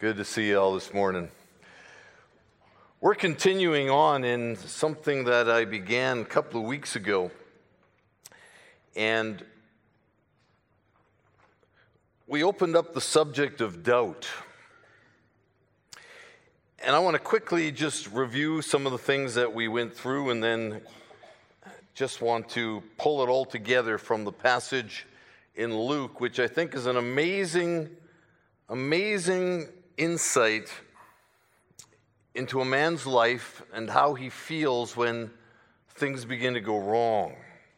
Good to see you all this morning. We're continuing on in something that I began a couple of weeks ago. And we opened up the subject of doubt. And I want to quickly just review some of the things that we went through and then just want to pull it all together from the passage in Luke, which I think is an amazing insight into a man's life and how he feels when things begin to go wrong.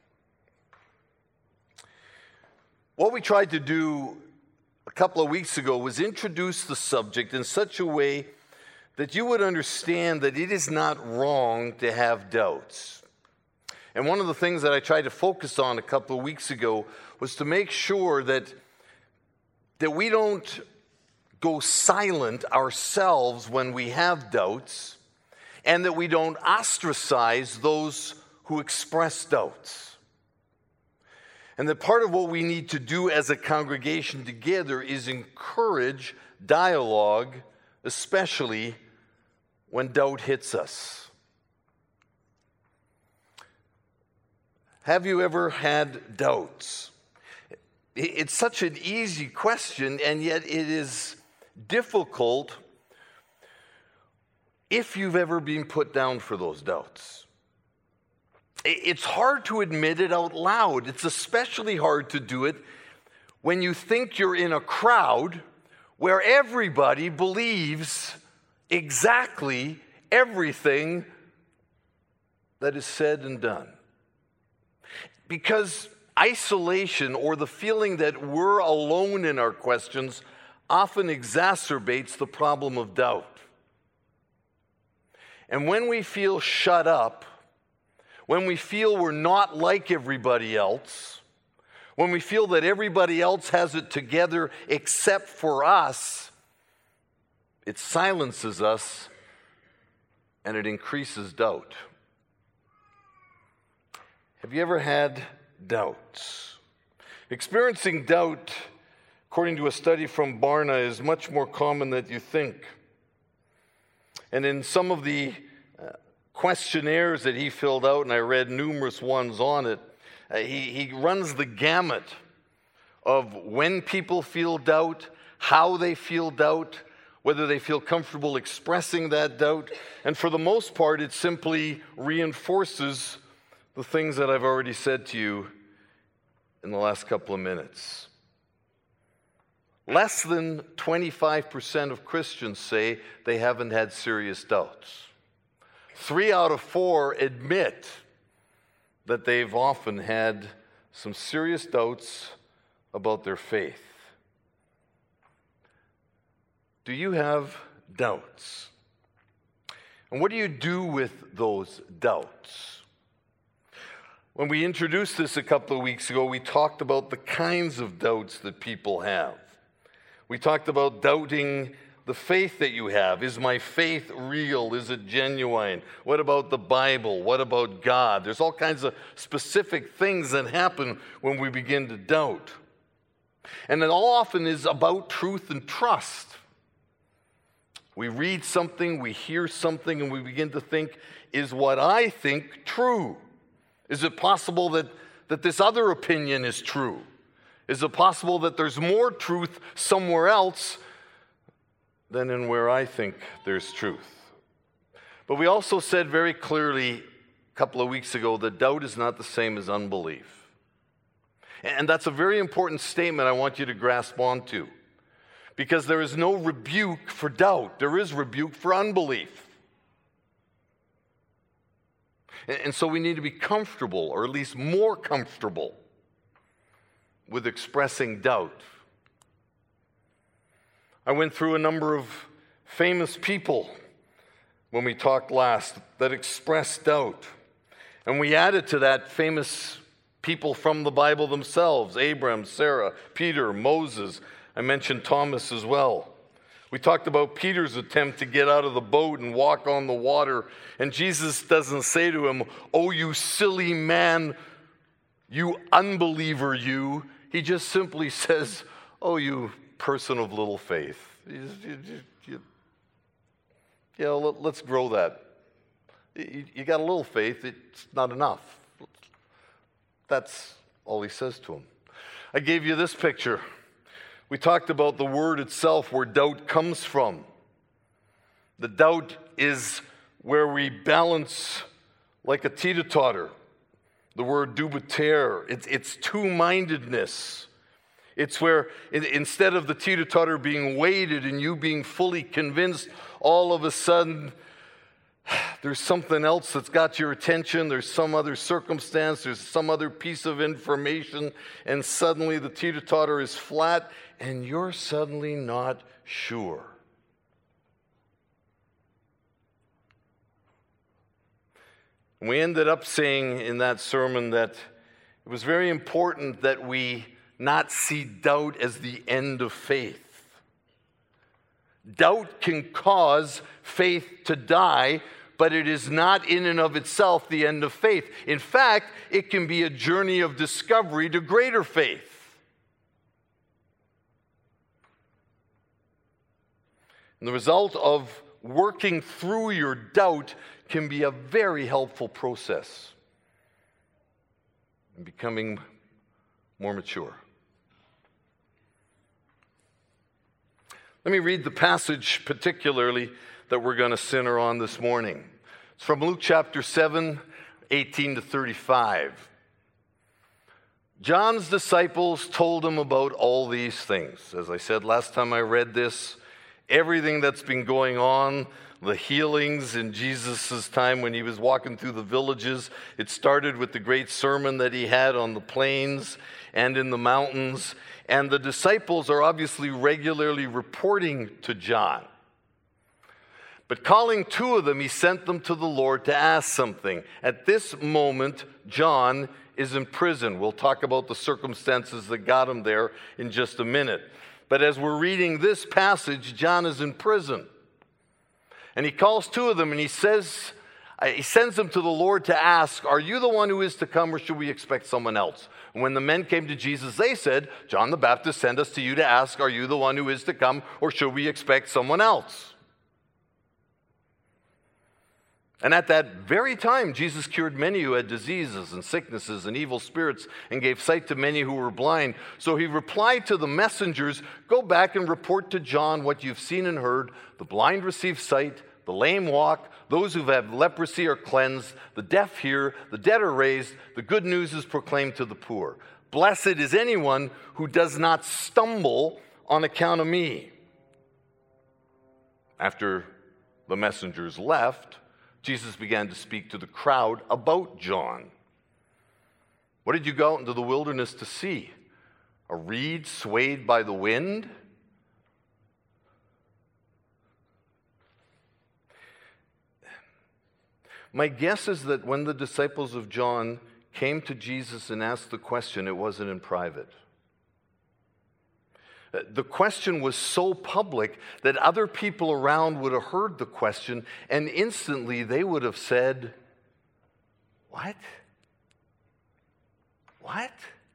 What we tried to do a couple of weeks ago was introduce the subject in such a way that you would understand that it is not wrong to have doubts. And one of the things that I tried to focus on a couple of weeks ago was to make sure that we don't go silent ourselves when we have doubts, and that we don't ostracize those who express doubts. And that part of what we need to do as a congregation together is encourage dialogue, especially when doubt hits us. Have you ever had doubts? It's such an easy question, and yet it is difficult if you've ever been put down for those doubts. It's hard to admit it out loud. It's especially hard to do it when you think you're in a crowd where everybody believes exactly everything that is said and done. Because isolation, or the feeling that we're alone in our questions, often exacerbates the problem of doubt. And when we feel shut up, when we feel we're not like everybody else, when we feel that everybody else has it together except for us, it silences us and it increases doubt. Have you ever had doubts? Experiencing doubt, according to a study from Barna, is much more common than you think. And in some of the questionnaires that he filled out, and I read numerous ones on it, he runs the gamut of when people feel doubt, how they feel doubt, whether they feel comfortable expressing that doubt. And for the most part, it simply reinforces the things that I've already said to you in the last couple of minutes. Less than 25% of Christians say they haven't had serious doubts. 3 out of 4 admit that they've often had some serious doubts about their faith. Do you have doubts? And what do you do with those doubts? When we introduced this a couple of weeks ago, we talked about the kinds of doubts that people have. We talked about doubting the faith that you have. Is my faith real? Is it genuine? What about the Bible? What about God? There's all kinds of specific things that happen when we begin to doubt. And it all often is about truth and trust. We read something, we hear something, and we begin to think, is what I think true? Is it possible that this other opinion is true? Is it possible that there's more truth somewhere else than in where I think there's truth? But we also said very clearly a couple of weeks ago that doubt is not the same as unbelief. And that's a very important statement I want you to grasp onto. Because there is no rebuke for doubt. There is rebuke for unbelief. And so we need to be comfortable, or at least more comfortable, with expressing doubt. I went through a number of famous people when we talked last that expressed doubt. And we added to that famous people from the Bible themselves: Abraham, Sarah, Peter, Moses. I mentioned Thomas as well. We talked about Peter's attempt to get out of the boat and walk on the water. And Jesus doesn't say to him, "Oh, you silly man, you unbeliever, you." He just simply says, "Oh, you person of little faith. Let's grow that. You got a little faith, it's not enough. That's all he says to him. I gave you this picture. We talked about the word itself, where doubt comes from. The doubt is where we balance like a teeter-totter. The word dubitere, it's two-mindedness. It's where instead of the teeter-totter being weighted and you being fully convinced, all of a sudden there's something else that's got your attention, there's some other circumstance, there's some other piece of information, and suddenly the teeter-totter is flat and you're suddenly not sure. We ended up saying in that sermon that it was very important that we not see doubt as the end of faith. Doubt can cause faith to die, but it is not in and of itself the end of faith. In fact, it can be a journey of discovery to greater faith. And the result of working through your doubt can be a very helpful process in becoming more mature. Let me read the passage particularly that we're going to center on this morning. It's from Luke chapter 7, 18 to 35. John's disciples told him about all these things. As I said last time I read this, everything that's been going on, the healings in Jesus' time when he was walking through the villages. It started with the great sermon that he had on the plains and in the mountains. And the disciples are obviously regularly reporting to John. But calling two of them, he sent them to the Lord to ask something. At this moment, John is in prison. We'll talk about the circumstances that got him there in just a minute. But as we're reading this passage, John is in prison. And he calls two of them and he sends them to the Lord to ask, are you the one who is to come or should we expect someone else? And when the men came to Jesus, they said, John the Baptist sent us to you to ask, are you the one who is to come or should we expect someone else? And at that very time, Jesus cured many who had diseases and sicknesses and evil spirits and gave sight to many who were blind. So he replied to the messengers, go back and report to John what you've seen and heard. The blind receive sight, the lame walk, those who have leprosy are cleansed, the deaf hear, the dead are raised, the good news is proclaimed to the poor. Blessed is anyone who does not stumble on account of me. After the messengers left, Jesus began to speak to the crowd about John. What did you go out into the wilderness to see? A reed swayed by the wind? My guess is that when the disciples of John came to Jesus and asked the question, it wasn't in private. The question was so public that other people around would have heard the question and instantly they would have said, what? What?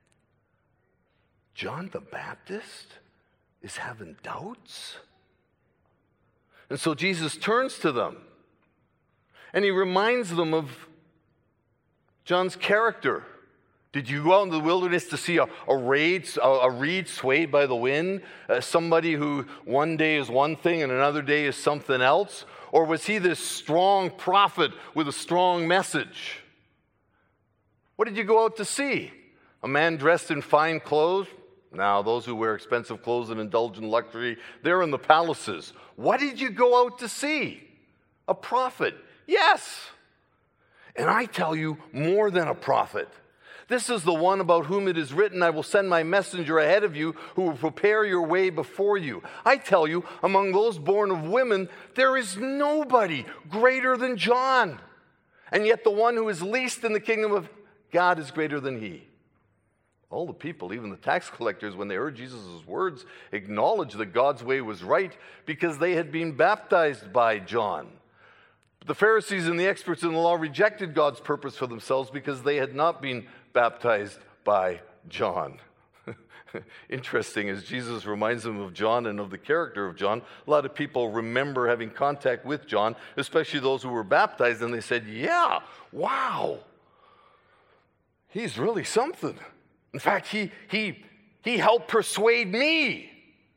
John the Baptist is having doubts? And so Jesus turns to them and he reminds them of John's character. Did you go out in the wilderness to see a reed swayed by the wind? Somebody who one day is one thing and another day is something else? Or was he this strong prophet with a strong message? What did you go out to see? A man dressed in fine clothes? Now, those who wear expensive clothes and indulge in luxury, they're in the palaces. What did you go out to see? A prophet. Yes. And I tell you, more than a prophet. This is the one about whom it is written, I will send my messenger ahead of you who will prepare your way before you. I tell you, among those born of women, there is nobody greater than John. And yet the one who is least in the kingdom of God is greater than he. All the people, even the tax collectors, when they heard Jesus' words, acknowledged that God's way was right because they had been baptized by John. But the Pharisees and the experts in the law rejected God's purpose for themselves because they had not been baptized by John. Interesting, as Jesus reminds them of John and of the character of John, a lot of people remember having contact with John, especially those who were baptized, and they said, yeah, wow, he's really something. In fact, he helped persuade me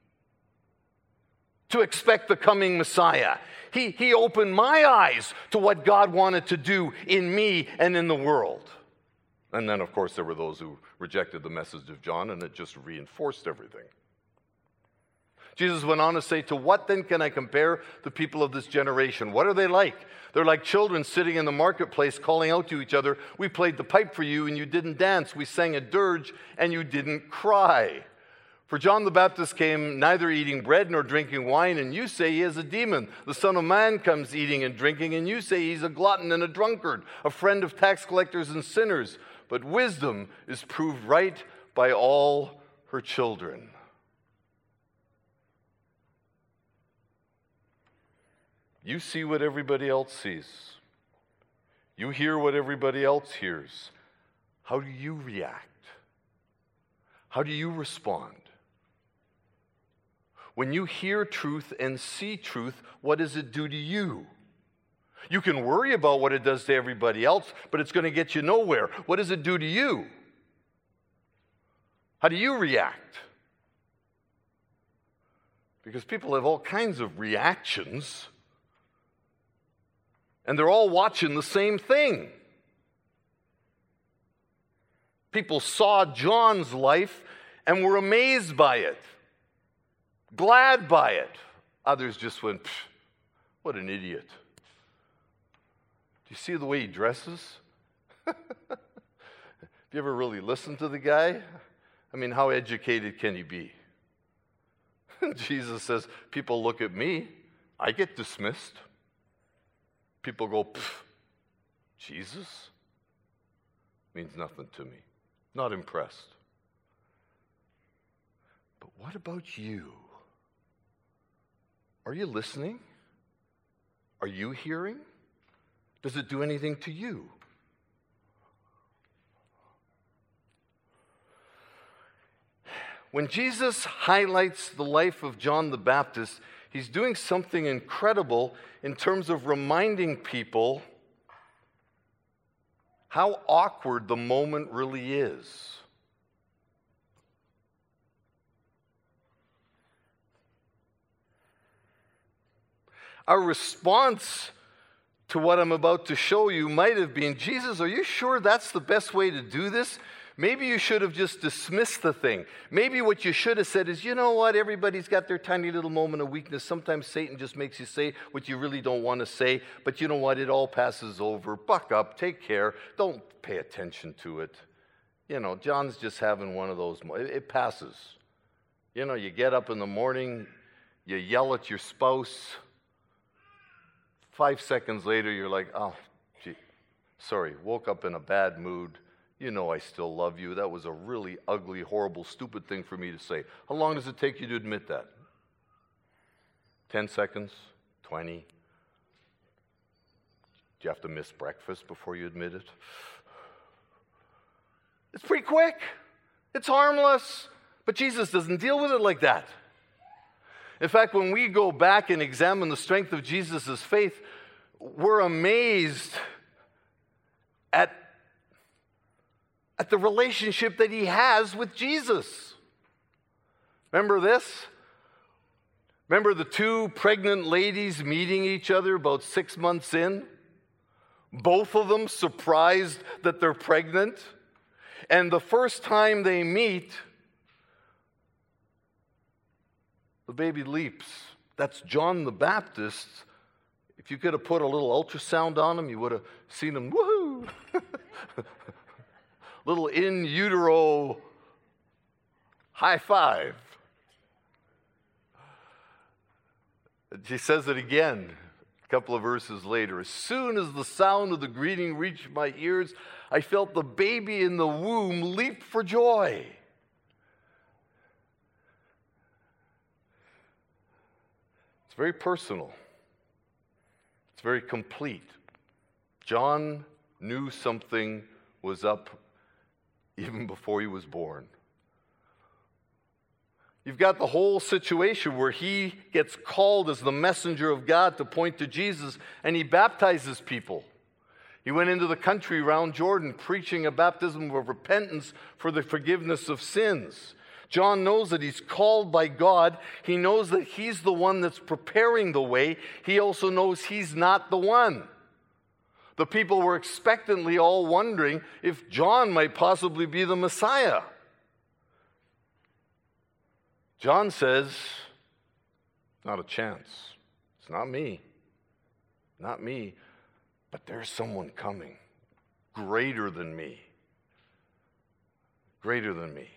to expect the coming Messiah. He opened my eyes to what God wanted to do in me and in the world. And then, of course, there were those who rejected the message of John, and it just reinforced everything. Jesus went on to say, to what then can I compare the people of this generation? What are they like? They're like children sitting in the marketplace calling out to each other, we played the pipe for you and you didn't dance. We sang a dirge and you didn't cry. For John the Baptist came neither eating bread nor drinking wine, and you say he is a demon. The Son of Man comes eating and drinking, and you say he's a glutton and a drunkard, a friend of tax collectors and sinners. But wisdom is proved right by all her children. You see what everybody else sees. You hear what everybody else hears. How do you react? How do you respond? When you hear truth and see truth, what does it do to you? You can worry about what it does to everybody else, but it's going to get you nowhere. What does it do to you? How do you react? Because people have all kinds of reactions, and they're all watching the same thing. People saw John's life and were amazed by it, glad by it. Others just went, what an idiot. Do you see the way he dresses? Have you ever really listened to the guy? I mean, how educated can he be? Jesus says, people look at me, I get dismissed. People go, Jesus? Means nothing to me. Not impressed. But what about you? Are you listening? Are you hearing? Does it do anything to you? When Jesus highlights the life of John the Baptist, he's doing something incredible in terms of reminding people how awkward the moment really is. Our response to what I'm about to show you might have been, Jesus, are you sure that's the best way to do this? Maybe you should have just dismissed the thing. Maybe what you should have said is, you know what, everybody's got their tiny little moment of weakness. Sometimes Satan just makes you say what you really don't want to say, but you know what, it all passes over. Buck up, take care, don't pay attention to it. You know, John's just having one of those, it passes. You know, you get up in the morning, you yell at your spouse. 5 seconds later, you're like, oh, gee, sorry, woke up in a bad mood. You know I still love you. That was a really ugly, horrible, stupid thing for me to say. How long does it take you to admit that? 10 seconds? 20? Do you have to miss breakfast before you admit it? It's pretty quick. It's harmless. But Jesus doesn't deal with it like that. In fact, when we go back and examine the strength of Jesus' faith, we're amazed at the relationship that he has with Jesus. Remember this? Remember the two pregnant ladies meeting each other about 6 months in? Both of them surprised that they're pregnant. And the first time they meet, the baby leaps. That's John the Baptist. If you could have put a little ultrasound on him, you would have seen him, woohoo! Little in utero high five. She says it again a couple of verses later. As soon as the sound of the greeting reached my ears, I felt the baby in the womb leap for joy. It's very personal. It's very complete. John knew something was up even before he was born. You've got the whole situation where he gets called as the messenger of God to point to Jesus, and he baptizes people. He went into the country around Jordan preaching a baptism of repentance for the forgiveness of sins. John knows that he's called by God. He knows that he's the one that's preparing the way. He also knows he's not the one. The people were expectantly all wondering if John might possibly be the Messiah. John says, not a chance. It's not me. Not me. But there's someone coming. Greater than me. Greater than me.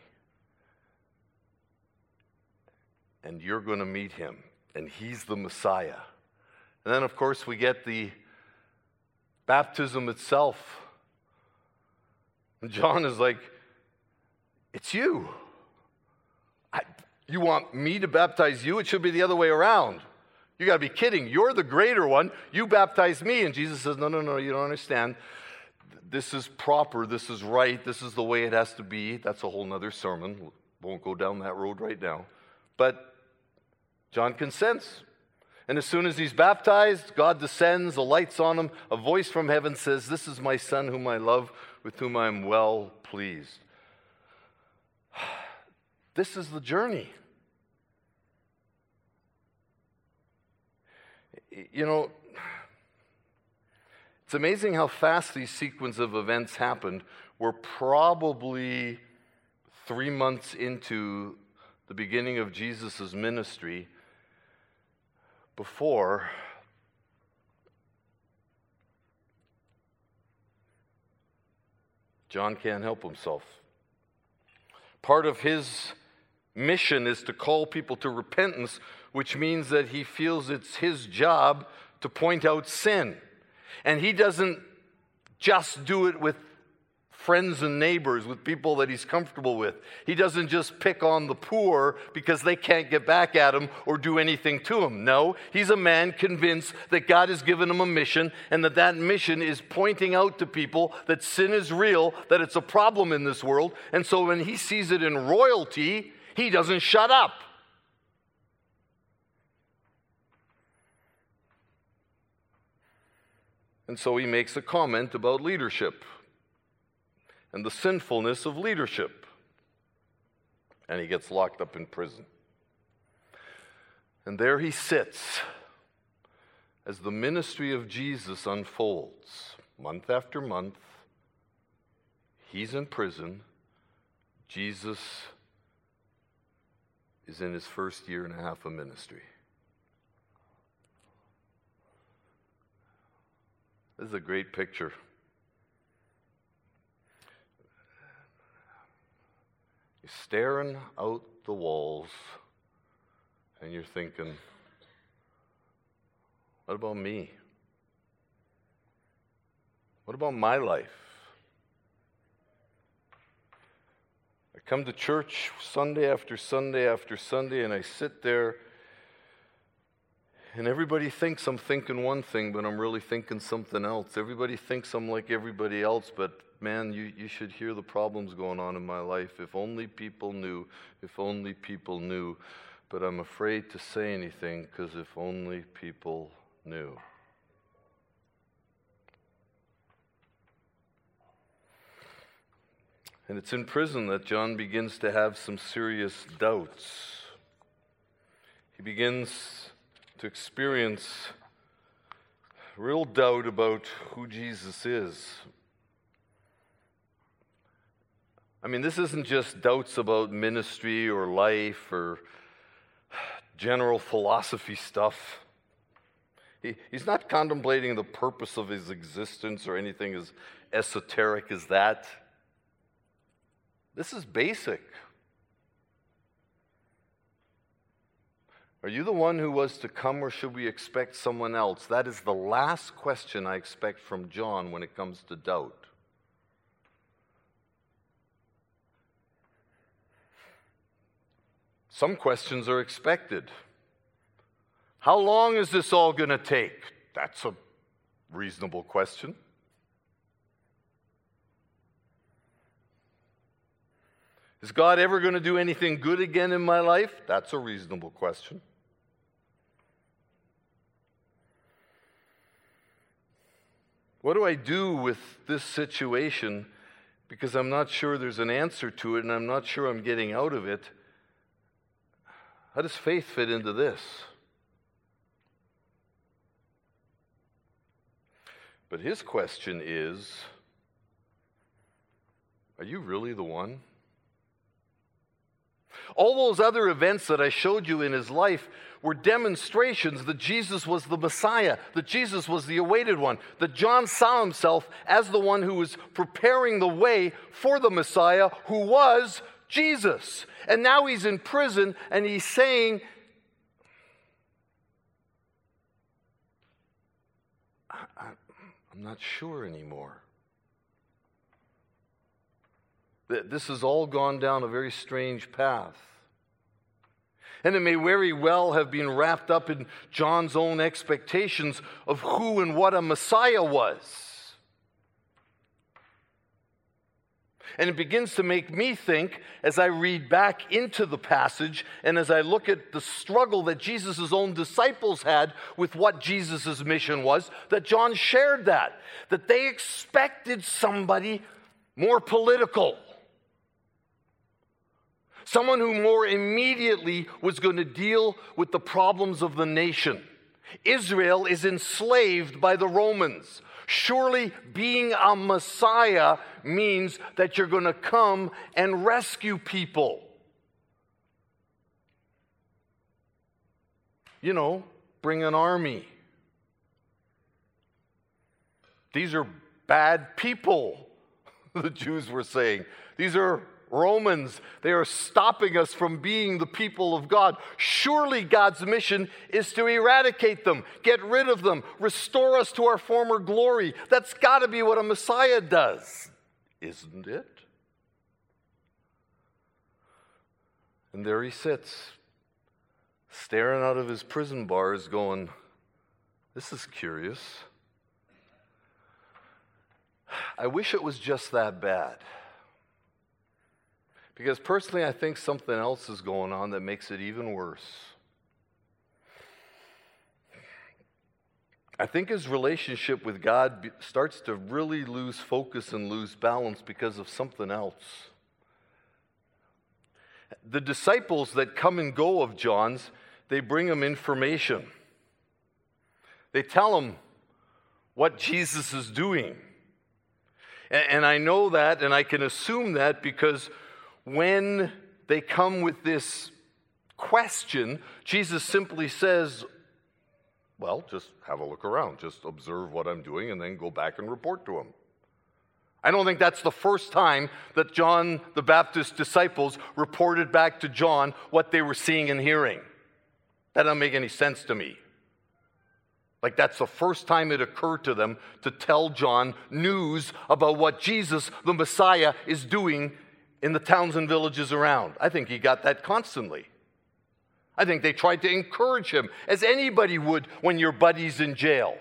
And you're going to meet him. And he's the Messiah. And then, of course, we get the baptism itself. And John is like, it's you. You want me to baptize you? It should be the other way around. You got to be kidding. You're the greater one. You baptize me. And Jesus says, no, you don't understand. This is proper. This is right. This is the way it has to be. That's a whole nother sermon. Won't go down that road right now. But John consents. And as soon as he's baptized, God descends, the light's on him. A voice from heaven says, this is my son whom I love, with whom I am well pleased. This is the journey. You know, it's amazing how fast these sequence of events happened. We're probably 3 months into the beginning of Jesus' ministry before John can't help himself. Part of his mission is to call people to repentance, which means that he feels it's his job to point out sin. And he doesn't just do it with friends and neighbors, with people that he's comfortable with. He doesn't just pick on the poor because they can't get back at him or do anything to him. No, he's a man convinced that God has given him a mission, and that mission is pointing out to people that sin is real, that it's a problem in this world. And so when he sees it in royalty, he doesn't shut up. And so he makes a comment about leadership and the sinfulness of leadership. And he gets locked up in prison. And there he sits as the ministry of Jesus unfolds. Month after month, he's in prison. Jesus is in his first year and a half of ministry. This is a great picture. You're staring out the walls and you're thinking, what about me? What about my life? I come to church Sunday after Sunday after Sunday, and I sit there, and everybody thinks I'm thinking one thing, but I'm really thinking something else. Everybody thinks I'm like everybody else, but man, you should hear the problems going on in my life. If only people knew, if only people knew. But I'm afraid to say anything, because if only people knew. And it's in prison that John begins to have some serious doubts. He begins to experience real doubt about who Jesus is. I mean, this isn't just doubts about ministry or life or general philosophy stuff. He's not contemplating the purpose of his existence or anything as esoteric as that. This is basic. Are you the one who was to come, or should we expect someone else? That is the last question I expect from John when it comes to doubt. Some questions are expected. How long is this all going to take? That's a reasonable question. Is God ever going to do anything good again in my life? That's a reasonable question. What do I do with this situation? Because I'm not sure there's an answer to it, and I'm not sure I'm getting out of it. How does faith fit into this? But his question is, are you really the one? All those other events that I showed you in his life were demonstrations that Jesus was the Messiah, that Jesus was the awaited one, that John saw himself as the one who was preparing the way for the Messiah, who was Jesus. And now he's in prison and he's saying, I'm not sure anymore. This has all gone down a very strange path. And it may very well have been wrapped up in John's own expectations of who and what a Messiah was. And it begins to make me think, as I read back into the passage and as I look at the struggle that Jesus' own disciples had with what Jesus' mission was, that John shared that they expected somebody more political. Someone who more immediately was going to deal with the problems of the nation. Israel is enslaved by the Romans. Surely being a Messiah means that you're going to come and rescue people. You know, bring an army. These are bad people, the Jews were saying. These are Romans. They are stopping us from being the people of God. Surely God's mission is to eradicate them, get rid of them, restore us to our former glory. That's got to be what a Messiah does, isn't it? And there he sits, staring out of his prison bars going, this is curious. I wish it was just that bad. Because personally, I think something else is going on that makes it even worse. I think his relationship with God starts to really lose focus and lose balance because of something else. The disciples that come and go of John's, they bring him information. They tell him what Jesus is doing. And I know that, and I can assume that because when they come with this question, Jesus simply says, well, just have a look around. Just observe what I'm doing and then go back and report to him. I don't think that's the first time that John the Baptist's disciples reported back to John what they were seeing and hearing. That doesn't make any sense to me. Like that's the first time it occurred to them to tell John news about what Jesus, the Messiah, is doing in the towns and villages around. I think he got that constantly. I think they tried to encourage him, as anybody would when your buddy's in jail.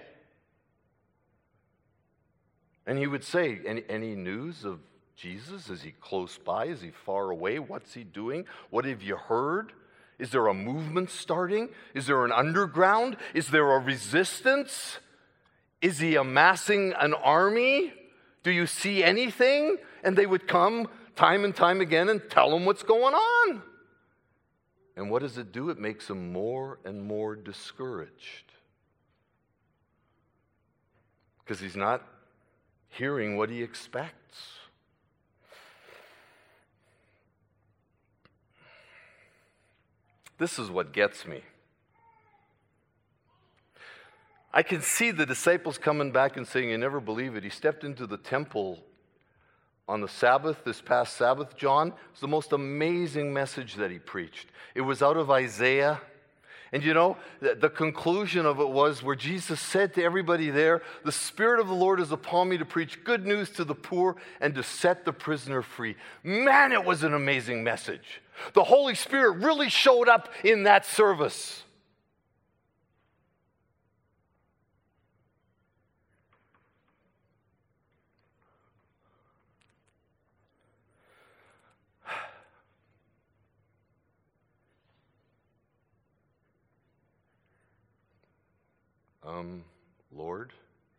And he would say, any news of Jesus? Is he close by? Is he far away? What's he doing? What have you heard? Is there a movement starting? Is there an underground? Is there a resistance? Is he amassing an army? Do you see anything? And they would come time and time again and tell him what's going on. And what does it do? It makes him more and more discouraged. Because he's not hearing what he expects. This is what gets me. I can see the disciples coming back and saying, you never believe it. He stepped into the temple on the Sabbath, this past Sabbath, John. It was the most amazing message that he preached. It was out of Isaiah. And you know, the conclusion of it was where Jesus said to everybody there, the Spirit of the Lord is upon me to preach good news to the poor and to set the prisoner free. Man, it was an amazing message. The Holy Spirit really showed up in that service. Lord,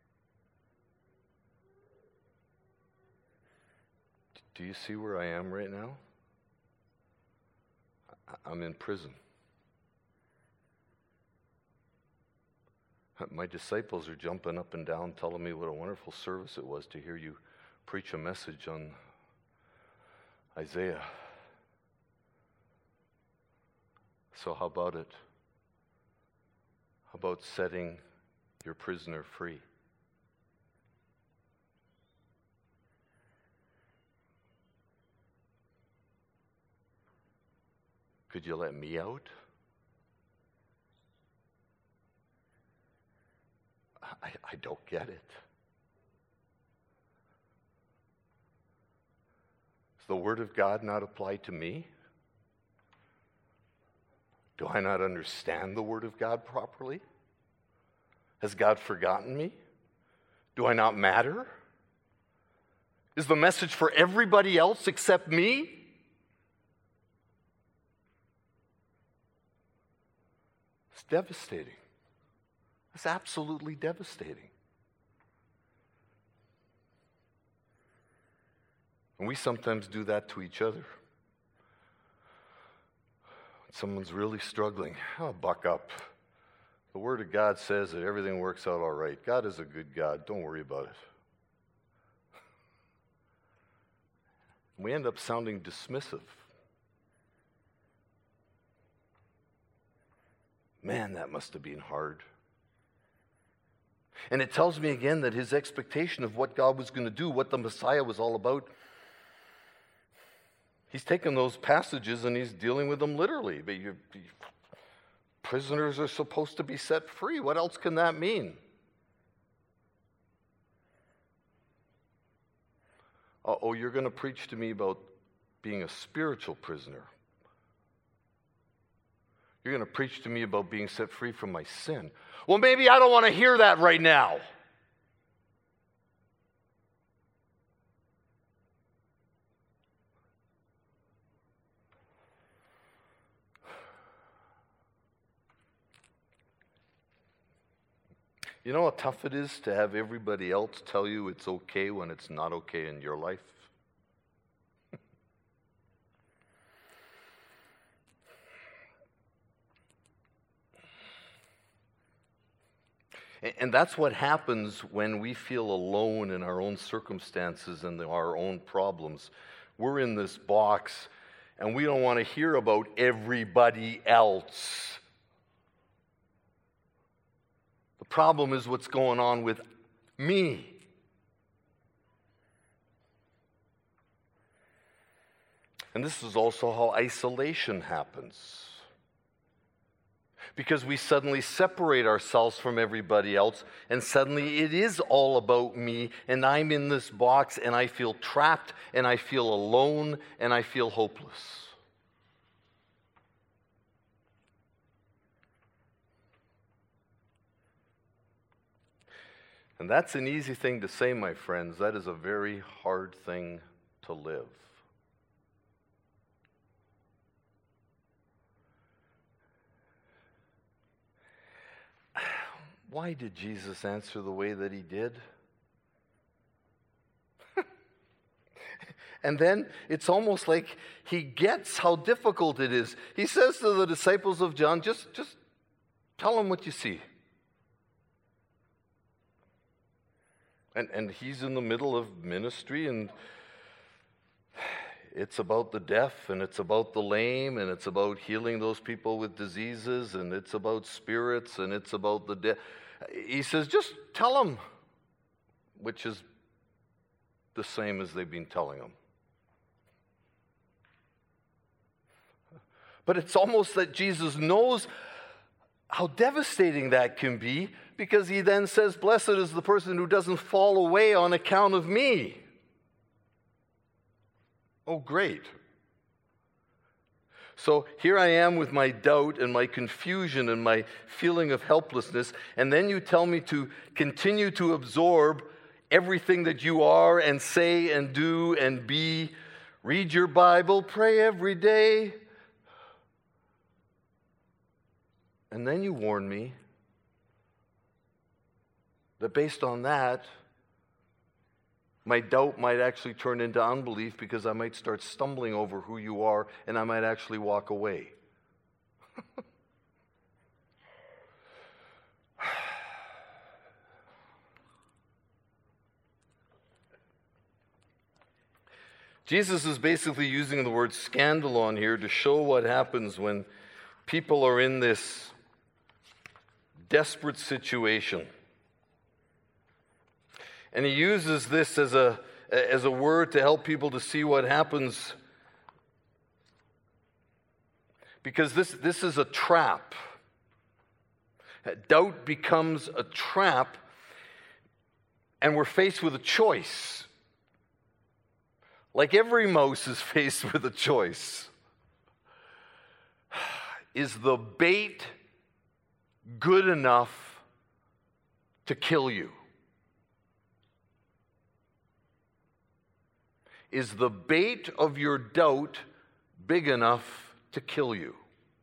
do you see where I am right now? I'm in prison. My disciples are jumping up and down telling me what a wonderful service it was to hear you preach a message on Isaiah. So how about it? How about setting your prisoner free? Could you let me out? I don't get it. Does the Word of God not apply to me? Do I not understand the Word of God properly? Has God forgotten me? Do I not matter? Is the message for everybody else except me? It's devastating. It's absolutely devastating. And we sometimes do that to each other. Someone's really struggling. Oh, buck up. The Word of God says that everything works out all right. God is a good God. Don't worry about it. We end up sounding dismissive. Man, that must have been hard. And it tells me again that his expectation of what God was going to do, what the Messiah was all about, he's taken those passages and he's dealing with them literally. But prisoners are supposed to be set free. What else can that mean? Oh, you're going to preach to me about being a spiritual prisoner. You're going to preach to me about being set free from my sin. Well, maybe I don't want to hear that right now. You know how tough it is to have everybody else tell you it's okay when it's not okay in your life? And that's what happens when we feel alone in our own circumstances and our own problems. We're in this box, and we don't want to hear about everybody else. The problem is what's going on with me. And this is also how isolation happens. Because we suddenly separate ourselves from everybody else, and suddenly it is all about me, and I'm in this box, and I feel trapped, and I feel alone, and I feel hopeless. And that's an easy thing to say, my friends. That is a very hard thing to live. Why did Jesus answer the way that he did? And then it's almost like he gets how difficult it is. He says to the disciples of John, just tell them what you see. And he's in the middle of ministry, and it's about the deaf, and it's about the lame, and it's about healing those people with diseases, and it's about spirits, and it's about the deaf. He says, just tell them, which is the same as they've been telling them. But it's almost that Jesus knows how devastating that can be, because he then says, blessed is the person who doesn't fall away on account of me. Oh, great. So here I am with my doubt and my confusion and my feeling of helplessness, and then you tell me to continue to absorb everything that you are and say and do and be. Read your Bible, pray every day. And then you warn me that based on that, my doubt might actually turn into unbelief because I might start stumbling over who you are and I might actually walk away. Jesus is basically using the word scandalon here to show what happens when people are in this desperate situation. And he uses this as a word to help people to see what happens, because this is a trap. Doubt becomes a trap, and we're faced with a choice. Like every mouse is faced with a choice. Is the bait good enough to kill you? Is the bait of your doubt big enough to kill you?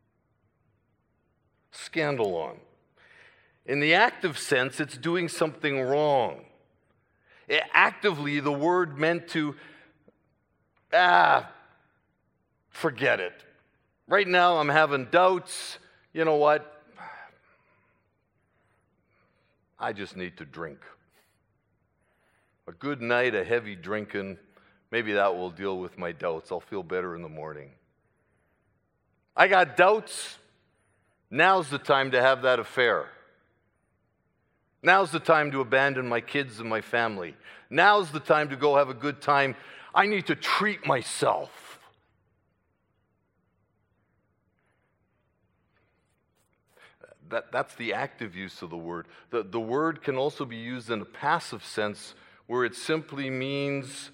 Scandalon. In the active sense, it's doing something wrong. Actively, the word meant to, forget it. Right now, I'm having doubts. You know what? I just need to drink. A good night of heavy drinking, maybe that will deal with my doubts. I'll feel better in the morning. I got doubts. Now's the time to have that affair. Now's the time to abandon my kids and my family. Now's the time to go have a good time. I need to treat myself. That's the active use of the word. The word can also be used in a passive sense, where it simply means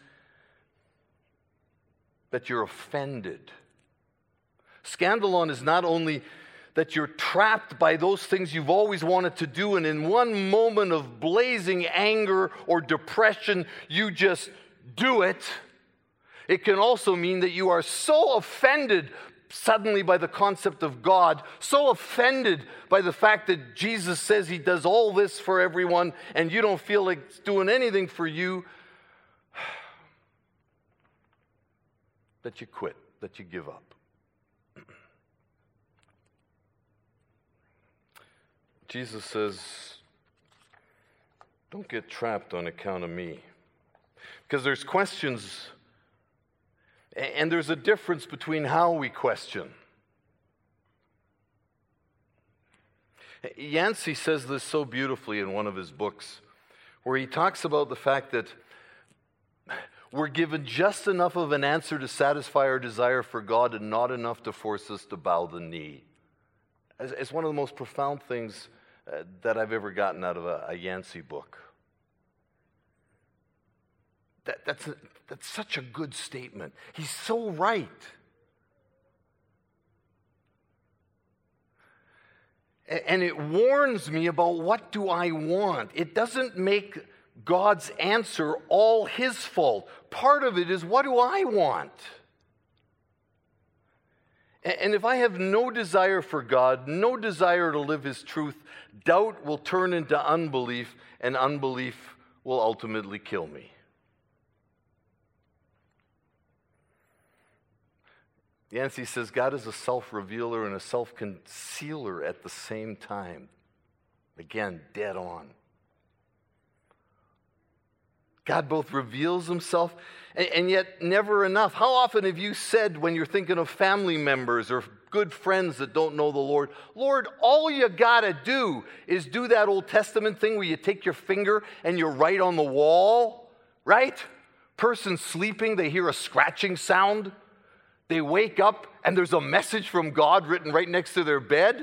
that you're offended. Scandalon is not only that you're trapped by those things you've always wanted to do, and in one moment of blazing anger or depression, you just do it. It can also mean that you are so offended suddenly by the concept of God, so offended by the fact that Jesus says he does all this for everyone, and you don't feel like it's doing anything for you, that you quit, that you give up. Jesus says, don't get trapped on account of me. Because there's questions, and there's a difference between how we question. Yancey says this so beautifully in one of his books, where he talks about the fact that we're given just enough of an answer to satisfy our desire for God and not enough to force us to bow the knee. It's one of the most profound things that I've ever gotten out of a Yancey book. That's such a good statement. He's so right. And it warns me about what do I want. It doesn't make God's answer all his fault. Part of it is, what do I want? And if I have no desire for God, no desire to live his truth, doubt will turn into unbelief, and unbelief will ultimately kill me. Yancey says God is a self-revealer and a self-concealer at the same time. Again, dead on. God both reveals himself and yet never enough. How often have you said, when you're thinking of family members or good friends that don't know the Lord, Lord, all you got to do is do that Old Testament thing where you take your finger and you write on the wall, right? Person sleeping, they hear a scratching sound. They wake up and there's a message from God written right next to their bed.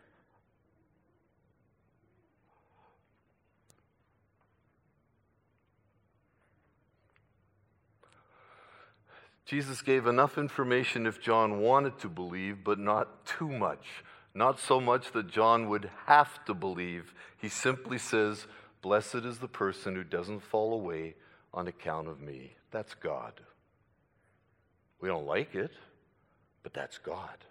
Jesus gave enough information if John wanted to believe, but not too much. Not so much that John would have to believe. He simply says, blessed is the person who doesn't fall away on account of me. That's God. We don't like it, but that's God.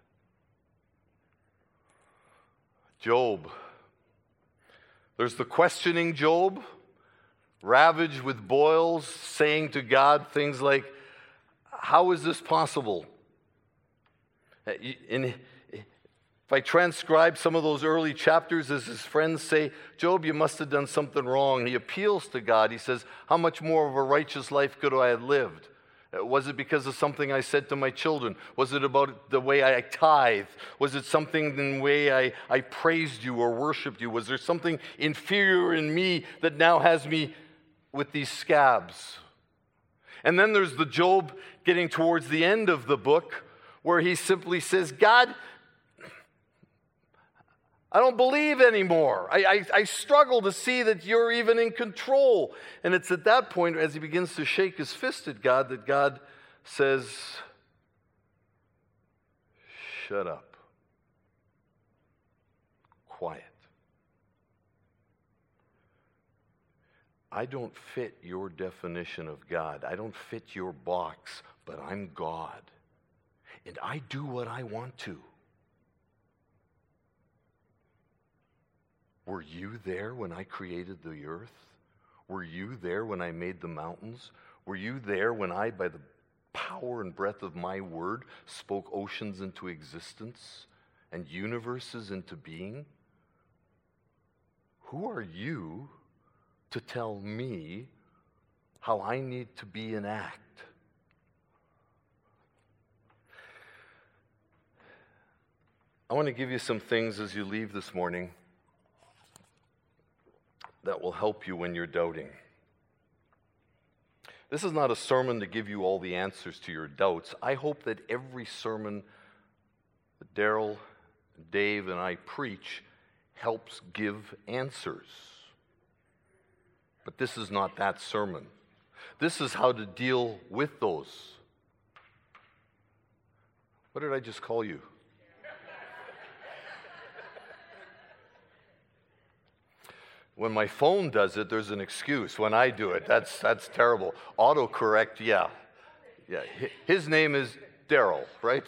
There's the questioning Job, ravaged with boils, saying to God things like, how is this possible? If I transcribe some of those early chapters, as his friends say, Job, you must have done something wrong. He appeals to God. He says, how much more of a righteous life could I have lived? Was it because of something I said to my children? Was it about the way I tithe? Was it something in the way I praised you or worshiped you? Was there something inferior in me that now has me with these scabs? And then there's the Job getting towards the end of the book where he simply says, God, I don't believe anymore. I struggle to see that you're even in control. And it's at that point, as he begins to shake his fist at God, that God says, shut up. Quiet. I don't fit your definition of God. I don't fit your box, but I'm God. And I do what I want to. Were you there when I created the earth? Were you there when I made the mountains? Were you there when I, by the power and breath of my word, spoke oceans into existence and universes into being? Who are you to tell me how I need to be and act? I want to give you some things as you leave this morning that will help you when you're doubting. This is not a sermon to give you all the answers to your doubts. I hope that every sermon that Daryl, Dave, and I preach helps give answers. But this is not that sermon. This is how to deal with those. What did I just call you? When my phone does it, there's an excuse. When I do it, that's terrible. Autocorrect, yeah. His name is Daryl, right?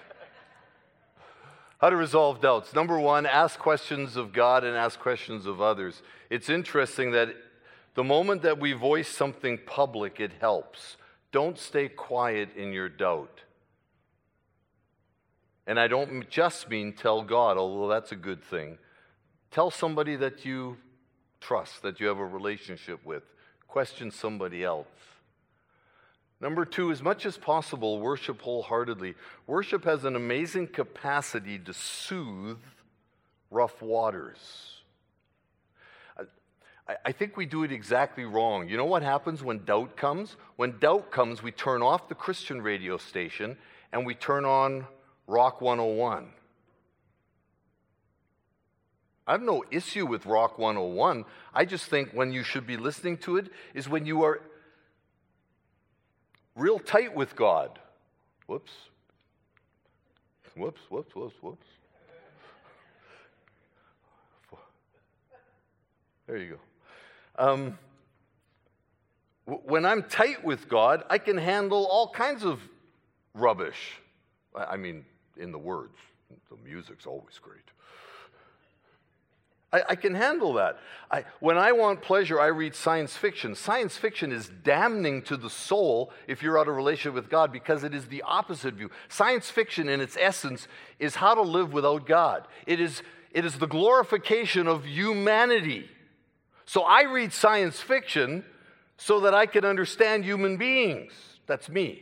How to resolve doubts. Number one, ask questions of God and ask questions of others. It's interesting that the moment that we voice something public, it helps. Don't stay quiet in your doubt. And I don't just mean tell God, although that's a good thing. Tell somebody that you trust, that you have a relationship with. Question somebody else. Number two, as much as possible, worship wholeheartedly. Worship has an amazing capacity to soothe rough waters. I think we do it exactly wrong. You know what happens when doubt comes? When doubt comes, we turn off the Christian radio station and we turn on Rock 101. I have no issue with Rock 101. I just think when you should be listening to it is when you are real tight with God. Whoops. There you go. When I'm tight with God, I can handle all kinds of rubbish. I mean, in the words. The music's always great. I can handle that. When I want pleasure, I read science fiction. Science fiction is damning to the soul if you're out of relationship with God because it is the opposite view. Science fiction, in its essence, is how to live without God. It is the glorification of humanity. So I read science fiction so that I can understand human beings. That's me.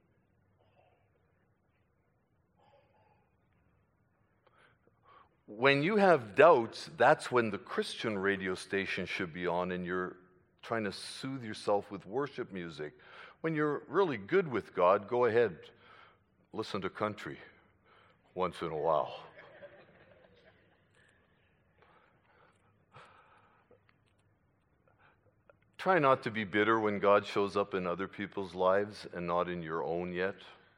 When you have doubts, that's when the Christian radio station should be on and you're trying to soothe yourself with worship music. When you're really good with God, go ahead, listen to country once in a while. Try not to be bitter when God shows up in other people's lives and not in your own yet.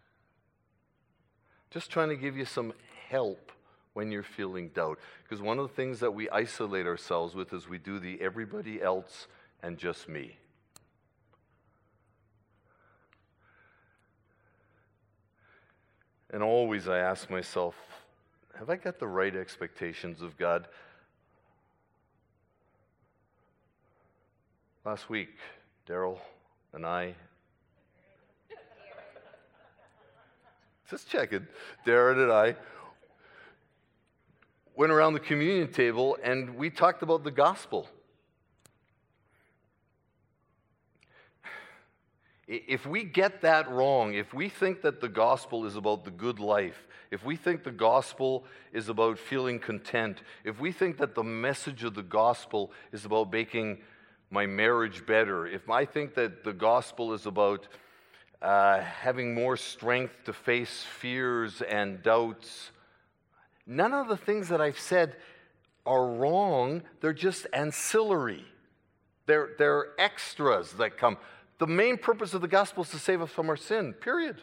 Just trying to give you some help when you're feeling doubt. Because one of the things that we isolate ourselves with is we do the everybody else and just me. And always I ask myself, have I got the right expectations of God? Last week, Daryl and I, just checking, Darren and I went around the communion table and we talked about the gospel. If we get that wrong, if we think that the gospel is about the good life, if we think the gospel is about feeling content, if we think that the message of the gospel is about making my marriage better, if I think that the gospel is about having more strength to face fears and doubts, none of the things that I've said are wrong. They're just ancillary. They're extras that come. The main purpose of the gospel is to save us from our sin, period.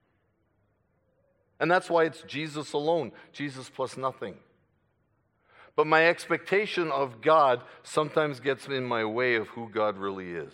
And that's why it's Jesus alone, Jesus plus nothing. But my expectation of God sometimes gets in my way of who God really is.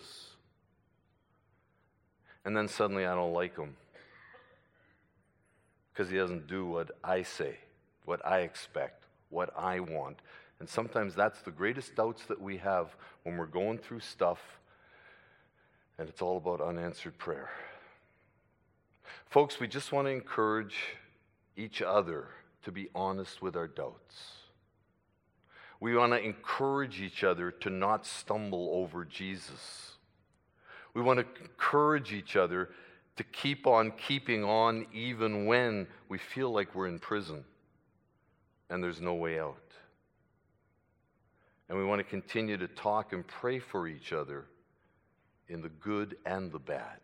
And then suddenly I don't like him because he doesn't do what I say, what I expect, what I want. And sometimes that's the greatest doubts that we have when we're going through stuff. And it's all about unanswered prayer. Folks, we just want to encourage each other to be honest with our doubts. We want to encourage each other to not stumble over Jesus. We want to encourage each other to keep on keeping on even when we feel like we're in prison and there's no way out. And we want to continue to talk and pray for each other in the good and the bad.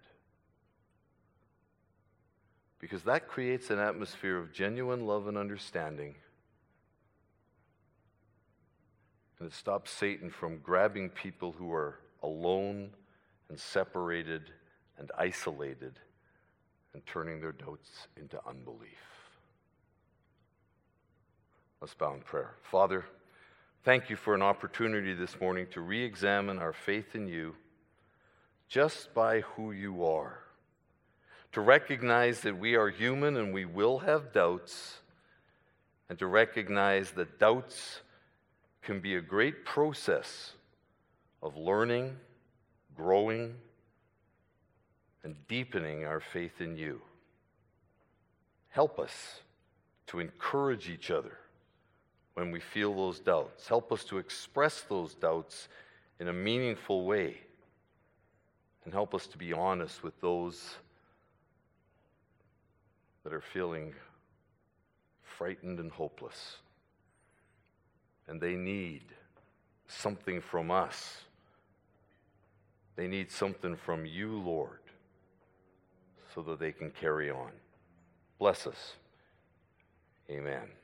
Because that creates an atmosphere of genuine love and understanding. And it stops Satan from grabbing people who are alone and separated and isolated and turning their doubts into unbelief. Let's bow in prayer. Father, thank you for an opportunity this morning to re-examine our faith in you just by who you are. To recognize that we are human and we will have doubts, and to recognize that doubts can be a great process of learning, growing, and deepening our faith in you. Help us to encourage each other when we feel those doubts. Help us to express those doubts in a meaningful way. And help us to be honest with those that are feeling frightened and hopeless. And they need something from us. They need something from you, Lord, so that they can carry on. Bless us. Amen.